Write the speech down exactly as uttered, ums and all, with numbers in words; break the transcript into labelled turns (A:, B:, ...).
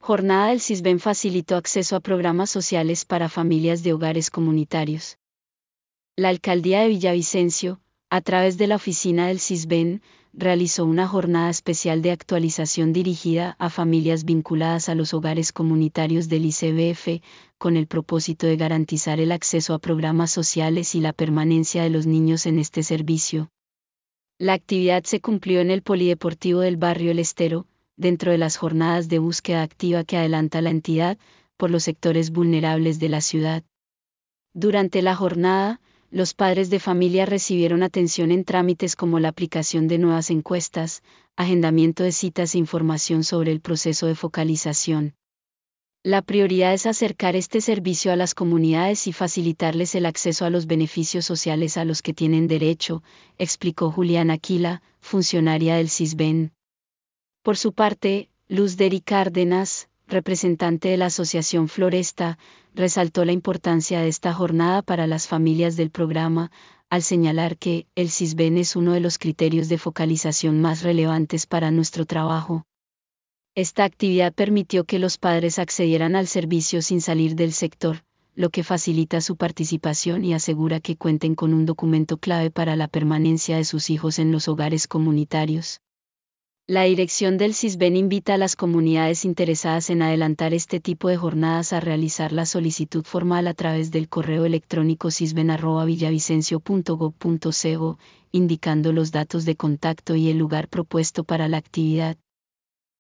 A: Jornada del CISBEN facilitó acceso a programas sociales para familias de hogares comunitarios. La Alcaldía de Villavicencio, a través de la oficina del CISBEN, realizó una jornada especial de actualización dirigida a familias vinculadas a los hogares comunitarios del I C B F, con el propósito de garantizar el acceso a programas sociales y la permanencia de los niños en este servicio. La actividad se cumplió en el Polideportivo del barrio El Estero, dentro de las jornadas de búsqueda activa que adelanta la entidad, por los sectores vulnerables de la ciudad. Durante la jornada, los padres de familia recibieron atención en trámites como la aplicación de nuevas encuestas, agendamiento de citas e información sobre el proceso de focalización. La prioridad es acercar este servicio a las comunidades y facilitarles el acceso a los beneficios sociales a los que tienen derecho, explicó Juliana Aquila, funcionaria del CISBEN. Por su parte, Luz Deri Cárdenas, representante de la Asociación Floresta, resaltó la importancia de esta jornada para las familias del programa, al señalar que el CISBEN es uno de los criterios de focalización más relevantes para nuestro trabajo. Esta actividad permitió que los padres accedieran al servicio sin salir del sector, lo que facilita su participación y asegura que cuenten con un documento clave para la permanencia de sus hijos en los hogares comunitarios. La dirección del CISBEN invita a las comunidades interesadas en adelantar este tipo de jornadas a realizar la solicitud formal a través del correo electrónico cisben arroba villavicencio punto gob punto co, indicando los datos de contacto y el lugar propuesto para la actividad.